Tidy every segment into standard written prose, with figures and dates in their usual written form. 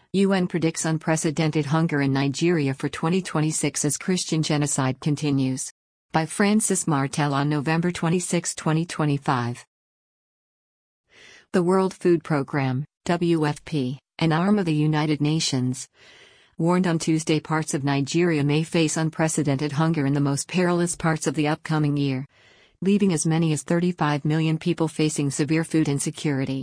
UN predicts unprecedented hunger in Nigeria for 2026 as Christian genocide continues. By Francis Martel on November 26, 2025. The World Food Programme, WFP, an arm of the United Nations, warned on Tuesday parts of Nigeria may face unprecedented hunger in the most perilous parts of the upcoming year, leaving as many as 35 million people facing severe food insecurity.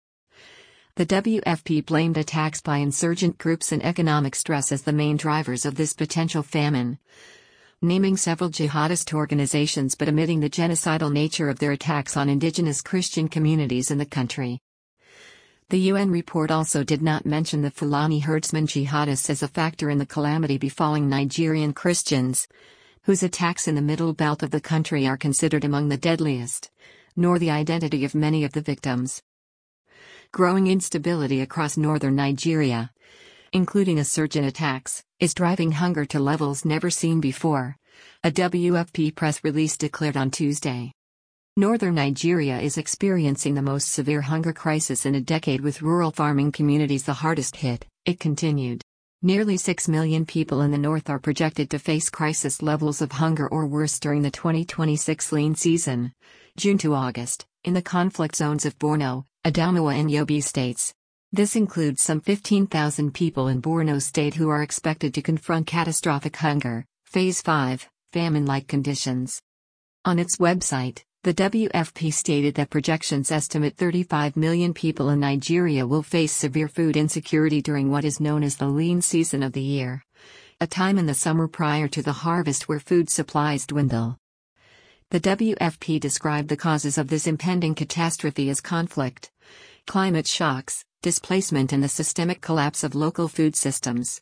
The WFP blamed attacks by insurgent groups and economic stress as the main drivers of this potential famine, naming several jihadist organizations but omitting the genocidal nature of their attacks on indigenous Christian communities in the country. The UN report also did not mention the Fulani herdsmen jihadists as a factor in the calamity befalling Nigerian Christians, whose attacks in the middle belt of the country are considered among the deadliest, nor the identity of many of the victims. Growing instability across northern Nigeria, including insurgent attacks, is driving hunger to levels never seen before, a WFP press release declared on Tuesday. Northern Nigeria is experiencing the most severe hunger crisis in a decade, with rural farming communities the hardest hit, it continued. Nearly 6 million people in the north are projected to face crisis levels of hunger or worse during the 2026 lean season, June to August, in the conflict zones of Borno, Adamawa and Yobe states. This includes some 15,000 people in Borno state who are expected to confront catastrophic hunger, Phase 5, famine-like conditions. On its website, the WFP stated that projections estimate 35 million people in Nigeria will face severe food insecurity during what is known as the lean season of the year, a time in the summer prior to the harvest where food supplies dwindle. The WFP described the causes of this impending catastrophe as conflict, climate shocks, displacement and the systemic collapse of local food systems.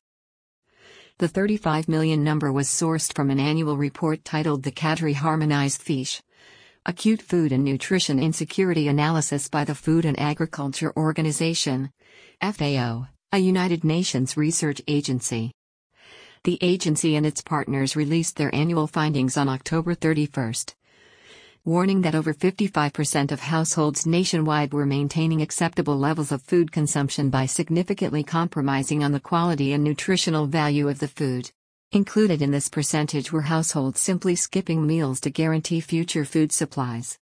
The 35 million number was sourced from an annual report titled The Kadri Harmonized FISH, Acute Food and Nutrition Insecurity Analysis by the Food and Agriculture Organization, FAO, a United Nations research agency. The agency and its partners released their annual findings on October 31, warning that over 55% of households nationwide were maintaining acceptable levels of food consumption by significantly compromising on the quality and nutritional value of the food. Included in this percentage were households simply skipping meals to guarantee future food supplies.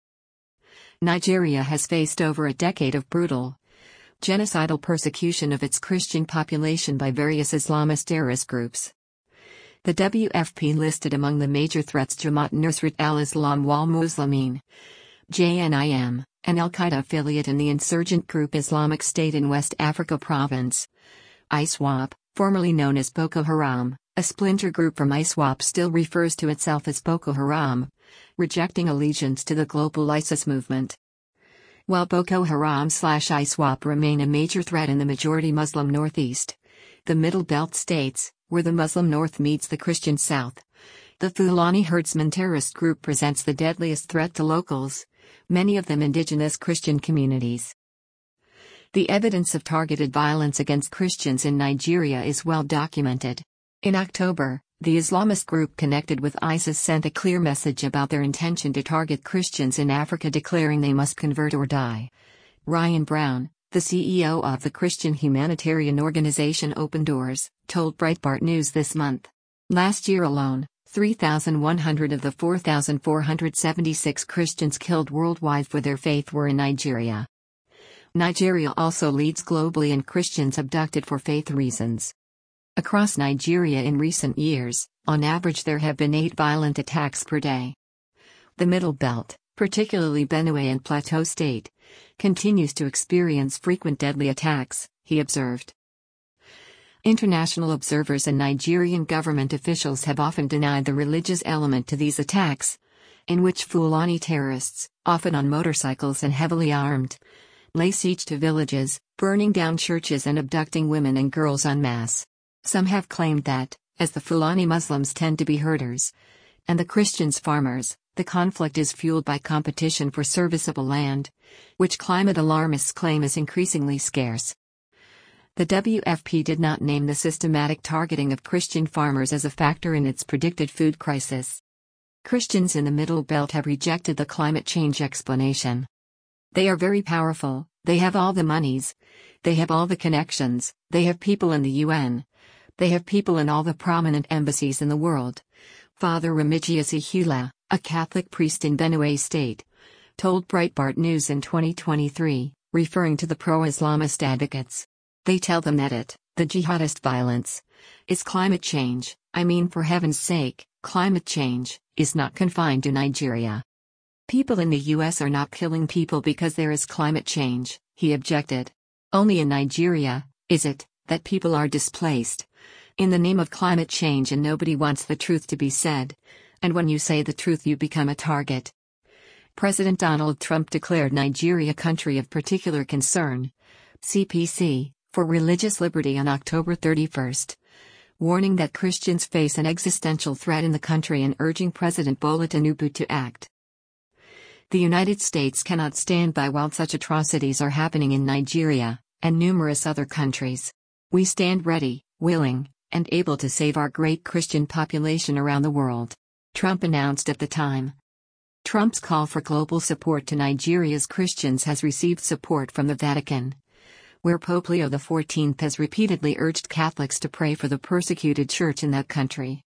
Nigeria has faced over a decade of brutal, genocidal persecution of its Christian population by various Islamist terrorist groups. The WFP listed among the major threats Jamaat Nusrat al-Islam wal Muslimin, JNIM, an al-Qaeda affiliate in the insurgent group Islamic State in West Africa Province. ISWAP, formerly known as Boko Haram, a splinter group from ISWAP, still refers to itself as Boko Haram, rejecting allegiance to the global ISIS movement. While Boko Haram/ISWAP remain a major threat in the majority Muslim Northeast, the Middle Belt states, where the Muslim North meets the Christian South, the Fulani herdsmen terrorist group presents the deadliest threat to locals, many of them indigenous Christian communities. The evidence of targeted violence against Christians in Nigeria is well documented. In October, the Islamist group connected with ISIS sent a clear message about their intention to target Christians in Africa, declaring they must convert or die. Ryan Brown, the CEO of the Christian humanitarian organization Open Doors, told Breitbart News this month. Last year alone, 3,100 of the 4,476 Christians killed worldwide for their faith were in Nigeria. Nigeria also leads globally in Christians abducted for faith reasons. Across Nigeria in recent years, on average there have been 8 violent attacks per day. The Middle Belt, particularly Benue and Plateau State, continues to experience frequent deadly attacks, he observed. International observers and Nigerian government officials have often denied the religious element to these attacks, in which Fulani terrorists, often on motorcycles and heavily armed, lay siege to villages, burning down churches and abducting women and girls en masse. Some have claimed that, as the Fulani Muslims tend to be herders, and the Christians farmers, the conflict is fueled by competition for serviceable land, which climate alarmists claim is increasingly scarce. The WFP did not name the systematic targeting of Christian farmers as a factor in its predicted food crisis. Christians in the Middle Belt have rejected the climate change explanation. They are very powerful, They have all the monies. They have all the connections. They have people in the UN. They have people in all the prominent embassies in the world. Father Remigius Ihula, a Catholic priest in Benue State, told Breitbart News in 2023, referring to the pro-Islamist advocates. They tell them that the jihadist violence, is climate change. I mean, for heaven's sake, climate change is not confined to Nigeria. People in the US are not killing people because there is climate change, he objected. Only in Nigeria is it that people are displaced in the name of climate change, and nobody wants the truth to be said. And when you say the truth, you become a target. President Donald Trump declared Nigeria country of particular concern, CPC, for religious liberty on October 31, warning that Christians face an existential threat in the country and urging President Bola Tinubu to act. The United States cannot stand by while such atrocities are happening in Nigeria and numerous other countries. We stand ready, willing, and able to save our great Christian population around the world, Trump announced at the time. Trump's call for global support to Nigeria's Christians has received support from the Vatican, where Pope Leo XIV has repeatedly urged Catholics to pray for the persecuted church in that country.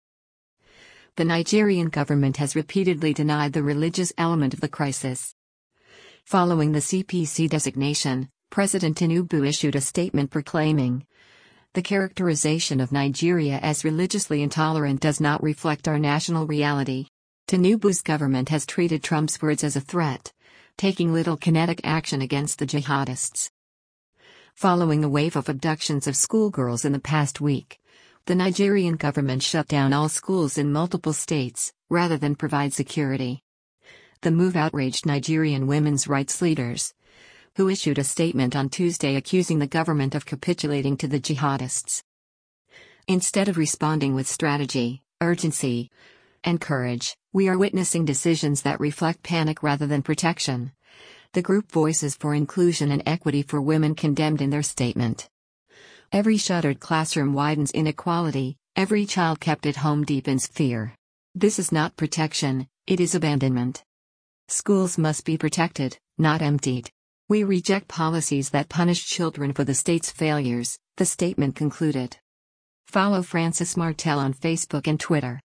The Nigerian government has repeatedly denied the religious element of the crisis. Following the CPC designation, President Tinubu issued a statement proclaiming, "The characterization of Nigeria as religiously intolerant does not reflect our national reality." Tinubu's government has treated Trump's words as a threat, taking little kinetic action against the jihadists. Following a wave of abductions of schoolgirls in the past week, the Nigerian government shut down all schools in multiple states, rather than provide security. The move outraged Nigerian women's rights leaders, who issued a statement on Tuesday accusing the government of capitulating to the jihadists. Instead of responding with strategy, urgency, and courage, we are witnessing decisions that reflect panic rather than protection, the group Voices for Inclusion and Equity for Women condemned in their statement. Every shuttered classroom widens inequality, every child kept at home deepens fear. This is not protection, it is abandonment. Schools must be protected, not emptied. We reject policies that punish children for the state's failures, the statement concluded. Follow Francis Martel on Facebook and Twitter.